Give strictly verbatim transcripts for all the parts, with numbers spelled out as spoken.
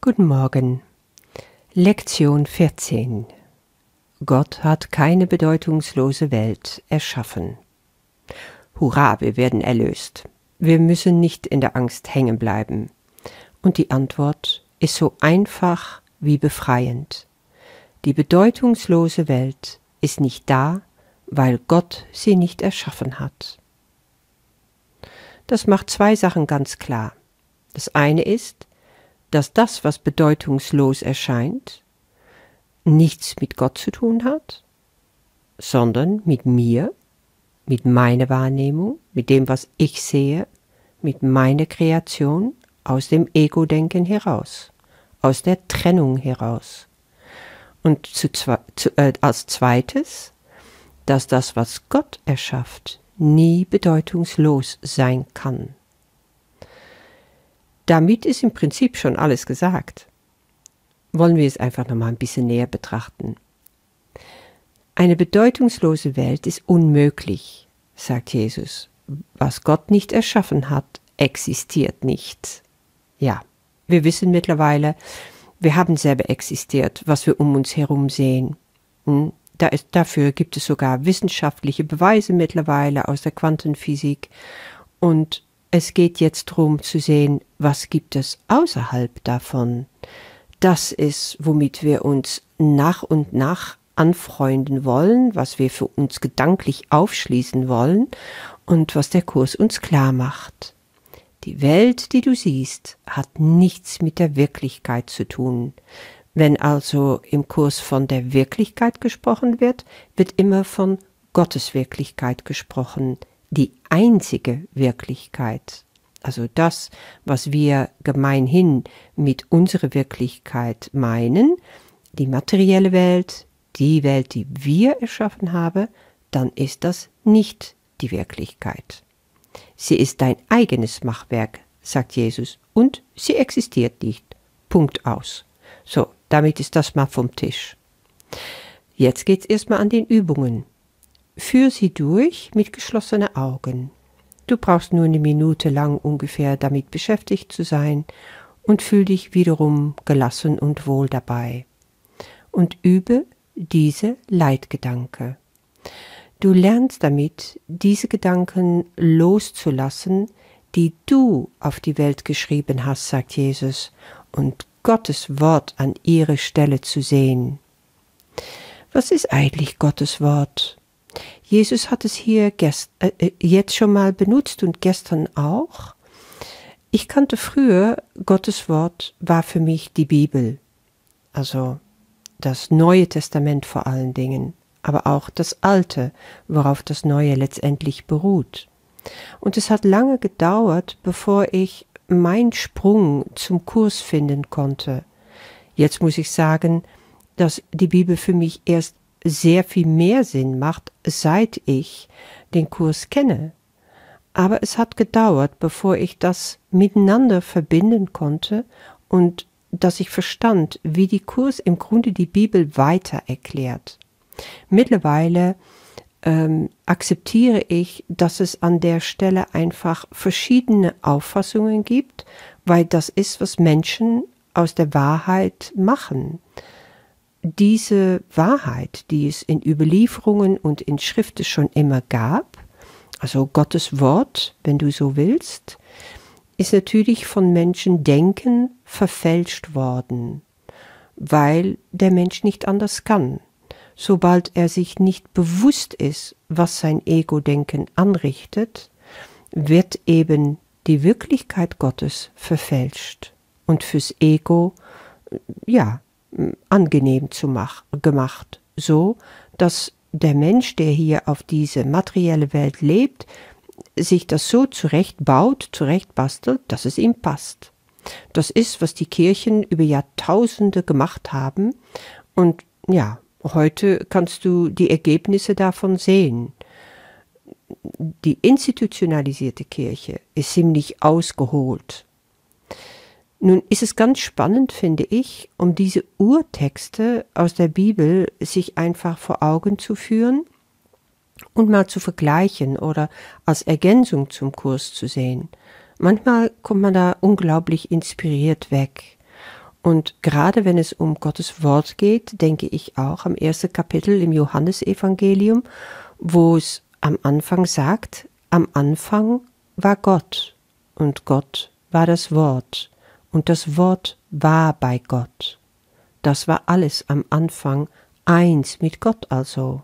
Guten Morgen. Lektion vierzehn. Gott hat keine bedeutungslose Welt erschaffen. Hurra, wir werden erlöst. Wir müssen nicht in der Angst hängen bleiben. Und die Antwort ist so einfach wie befreiend. Die bedeutungslose Welt ist nicht da, weil Gott sie nicht erschaffen hat. Das macht zwei Sachen ganz klar. Das eine ist, dass das, was bedeutungslos erscheint, nichts mit Gott zu tun hat, sondern mit mir, mit meiner Wahrnehmung, mit dem, was ich sehe, mit meiner Kreation, aus dem Ego-Denken heraus, aus der Trennung heraus. Und zu, zu, äh, als zweites, dass das, was Gott erschafft, nie bedeutungslos sein kann. Damit ist im Prinzip schon alles gesagt. Wollen wir es einfach nochmal ein bisschen näher betrachten. Eine bedeutungslose Welt ist unmöglich, sagt Jesus. Was Gott nicht erschaffen hat, existiert nicht. Ja, wir wissen mittlerweile, wir haben selber existiert, was wir um uns herum sehen. Hm? Da ist, dafür gibt es sogar wissenschaftliche Beweise mittlerweile aus der Quantenphysik. Und es geht jetzt darum zu sehen, was gibt es außerhalb davon. Das ist, womit wir uns nach und nach anfreunden wollen, was wir für uns gedanklich aufschließen wollen und was der Kurs uns klar macht. Die Welt, die du siehst, hat nichts mit der Wirklichkeit zu tun. Wenn also im Kurs von der Wirklichkeit gesprochen wird, wird immer von Gottes Wirklichkeit gesprochen, die einzige Wirklichkeit. Also das, was wir gemeinhin mit unserer Wirklichkeit meinen, die materielle Welt, die Welt, die wir erschaffen haben, dann ist das nicht die Wirklichkeit. Sie ist dein eigenes Machwerk, sagt Jesus, und sie existiert nicht. Punkt aus. So, damit ist das mal vom Tisch. Jetzt geht's erstmal an den Übungen. Führ sie durch mit geschlossenen Augen. Du brauchst nur eine Minute lang ungefähr damit beschäftigt zu sein und fühl dich wiederum gelassen und wohl dabei. Und übe diese Leitgedanke. Du lernst damit, diese Gedanken loszulassen, die du auf die Welt geschrieben hast, sagt Jesus, und Gottes Wort an ihre Stelle zu sehen. Was ist eigentlich Gottes Wort? Jesus hat es hier gest- äh, jetzt schon mal benutzt und gestern auch. Ich kannte früher, Gottes Wort war für mich die Bibel, also das Neue Testament vor allen Dingen, aber auch das Alte, worauf das Neue letztendlich beruht. Und es hat lange gedauert, bevor ich meinen Sprung zum Kurs finden konnte. Jetzt muss ich sagen, dass die Bibel für mich erst sehr viel mehr Sinn macht, seit ich den Kurs kenne. Aber es hat gedauert, bevor ich das miteinander verbinden konnte und dass ich verstand, wie die Kurs im Grunde die Bibel weiter erklärt. Mittlerweile ähm, akzeptiere ich, dass es an der Stelle einfach verschiedene Auffassungen gibt, weil das ist, was Menschen aus der Wahrheit machen. Diese Wahrheit, die es in Überlieferungen und in Schriften schon immer gab, also Gottes Wort, wenn du so willst, ist natürlich von Menschen denken verfälscht worden, weil der Mensch nicht anders kann. Sobald er sich nicht bewusst ist, was sein Ego-Denken anrichtet, wird eben die Wirklichkeit Gottes verfälscht und fürs Ego, ja, angenehm zu mach, gemacht, so dass der Mensch, der hier auf diese materielle Welt lebt, sich das so zurechtbaut, zurechtbastelt, dass es ihm passt. Das ist, was die Kirchen über Jahrtausende gemacht haben und ja, heute kannst du die Ergebnisse davon sehen. Die institutionalisierte Kirche ist ziemlich ausgeholt. Nun ist es ganz spannend, finde ich, um diese Urtexte aus der Bibel sich einfach vor Augen zu führen und mal zu vergleichen oder als Ergänzung zum Kurs zu sehen. Manchmal kommt man da unglaublich inspiriert weg. Und gerade wenn es um Gottes Wort geht, denke ich auch am ersten Kapitel im Johannesevangelium, wo es am Anfang sagt, am Anfang war Gott und Gott war das Wort und das Wort war bei Gott. Das war alles am Anfang eins mit Gott also.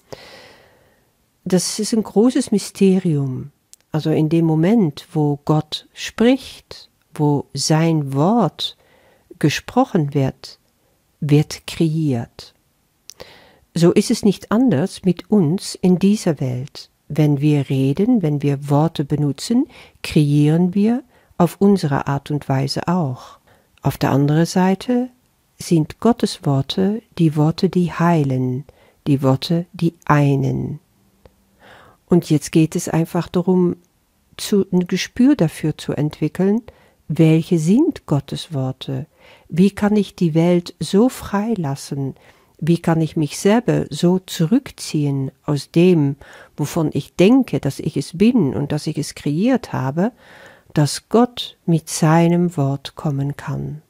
Das ist ein großes Mysterium. Also in dem Moment, wo Gott spricht, wo sein Wort gesprochen wird, wird kreiert. So ist es nicht anders mit uns in dieser Welt. Wenn wir reden, wenn wir Worte benutzen, kreieren wir auf unsere Art und Weise auch. Auf der anderen Seite sind Gottes Worte die Worte, die heilen, die Worte, die einen. Und jetzt geht es einfach darum, zu, ein Gespür dafür zu entwickeln, welche sind Gottes Worte? Wie kann ich die Welt so freilassen? Wie kann ich mich selber so zurückziehen aus dem, wovon ich denke, dass ich es bin und dass ich es kreiert habe, dass Gott mit seinem Wort kommen kann?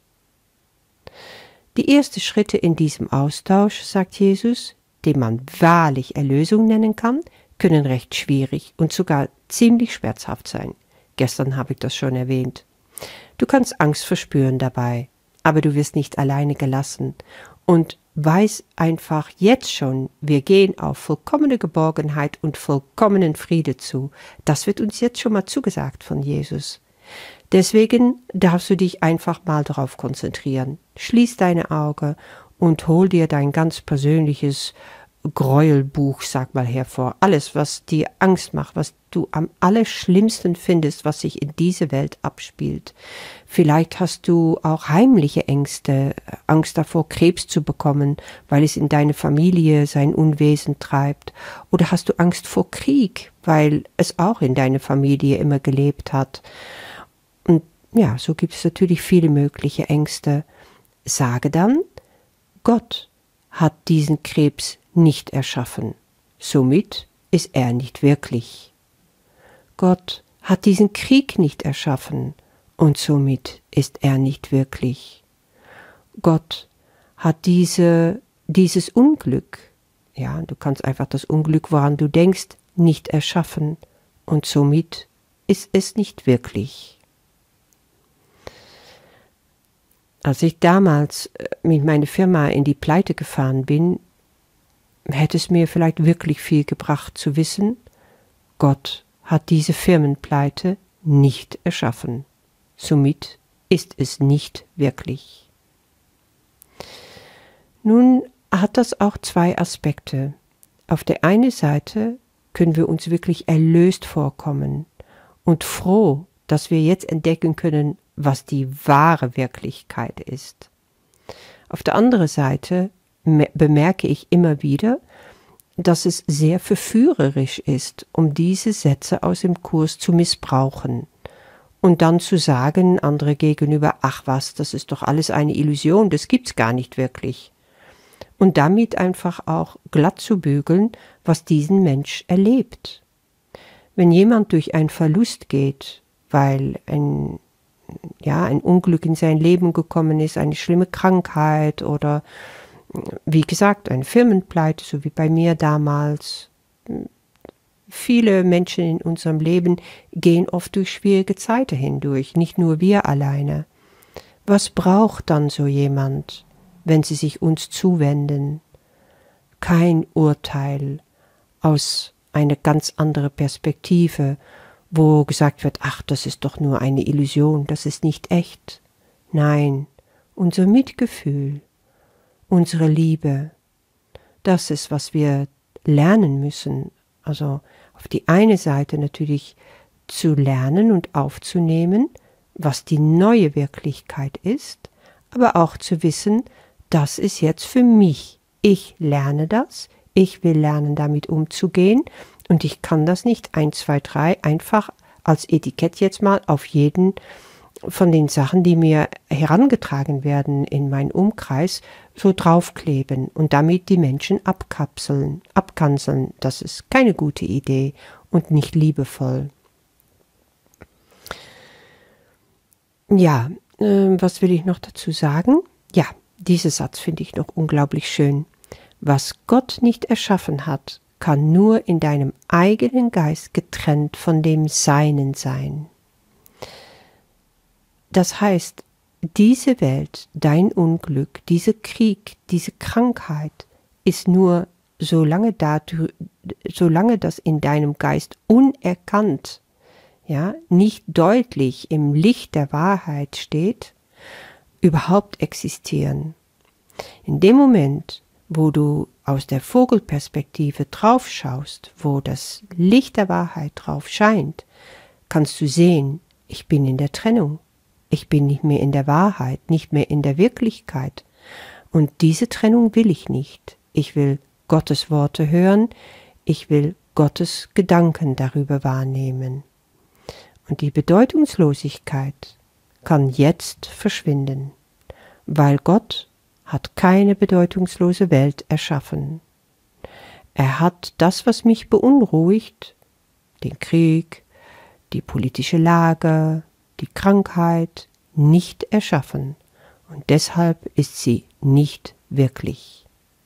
Die ersten Schritte in diesem Austausch, sagt Jesus, den man wahrlich Erlösung nennen kann, können recht schwierig und sogar ziemlich schmerzhaft sein. Gestern habe ich das schon erwähnt. Du kannst Angst verspüren dabei, aber du wirst nicht alleine gelassen. Und weiß einfach jetzt schon, wir gehen auf vollkommene Geborgenheit und vollkommenen Friede zu. Das wird uns jetzt schon mal zugesagt von Jesus. Deswegen darfst du dich einfach mal darauf konzentrieren. Schließ deine Augen und hol dir dein ganz persönliches Gräuelbuch, sag mal, hervor. Alles, was dir Angst macht, was du am allerschlimmsten findest, was sich in dieser Welt abspielt. Vielleicht hast du auch heimliche Ängste, Angst davor, Krebs zu bekommen, weil es in deine Familie sein Unwesen treibt. Oder hast du Angst vor Krieg, weil es auch in deiner Familie immer gelebt hat. Und ja, so gibt es natürlich viele mögliche Ängste. Sage dann, Gott hat diesen Krebs nicht erschaffen. Somit ist er nicht wirklich. Gott hat diesen Krieg nicht erschaffen und somit ist er nicht wirklich. Gott hat diese, dieses Unglück, ja, du kannst einfach das Unglück, woran du denkst, nicht erschaffen und somit ist es nicht wirklich. Als ich damals mit meiner Firma in die Pleite gefahren bin, hätte es mir vielleicht wirklich viel gebracht zu wissen, Gott hat diese Firmenpleite nicht erschaffen. Somit ist es nicht wirklich. Nun hat das auch zwei Aspekte. Auf der einen Seite können wir uns wirklich erlöst vorkommen und froh, dass wir jetzt entdecken können, was die wahre Wirklichkeit ist. Auf der anderen Seite bemerke ich immer wieder, dass es sehr verführerisch ist, um diese Sätze aus dem Kurs zu missbrauchen und dann zu sagen, andere gegenüber, ach was, das ist doch alles eine Illusion, das gibt's gar nicht wirklich. Und damit einfach auch glatt zu bügeln, was diesen Mensch erlebt. Wenn jemand durch einen Verlust geht, weil ein, ja, ein Unglück in sein Leben gekommen ist, eine schlimme Krankheit oder wie gesagt, eine Firmenpleite, so wie bei mir damals. Viele Menschen in unserem Leben gehen oft durch schwierige Zeiten hindurch, nicht nur wir alleine. Was braucht dann so jemand, wenn sie sich uns zuwenden? Kein Urteil aus einer ganz anderen Perspektive, wo gesagt wird, ach, das ist doch nur eine Illusion, das ist nicht echt. Nein, unser Mitgefühl, unsere Liebe, das ist, was wir lernen müssen. Also auf die eine Seite natürlich zu lernen und aufzunehmen, was die neue Wirklichkeit ist, aber auch zu wissen, das ist jetzt für mich. Ich lerne das, ich will lernen, damit umzugehen und ich kann das nicht eins, zwei, drei einfach als Etikett jetzt mal auf jeden von den Sachen, die mir herangetragen werden in meinen Umkreis, so draufkleben und damit die Menschen abkapseln, abkanzeln. Das ist keine gute Idee und nicht liebevoll. Ja, äh, was will ich noch dazu sagen? Ja, dieser Satz finde ich noch unglaublich schön. Was Gott nicht erschaffen hat, kann nur in deinem eigenen Geist getrennt von dem Seinen sein. Das heißt, diese Welt, dein Unglück, dieser Krieg, diese Krankheit ist nur, solange, da, solange das in deinem Geist unerkannt, ja, nicht deutlich im Licht der Wahrheit steht, überhaupt existieren. In dem Moment, wo du aus der Vogelperspektive drauf schaust, wo das Licht der Wahrheit drauf scheint, kannst du sehen, ich bin in der Trennung. Ich bin nicht mehr in der Wahrheit, nicht mehr in der Wirklichkeit. Und diese Trennung will ich nicht. Ich will Gottes Worte hören, ich will Gottes Gedanken darüber wahrnehmen. Und die Bedeutungslosigkeit kann jetzt verschwinden, weil Gott hat keine bedeutungslose Welt erschaffen. Er hat das, was mich beunruhigt, den Krieg, die politische Lage, die Krankheit, nicht erschaffen. Und deshalb ist sie nicht wirklich.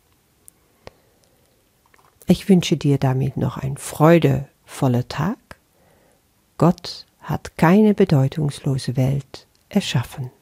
Ich wünsche dir damit noch einen freudevollen Tag. Gott hat keine bedeutungslose Welt erschaffen.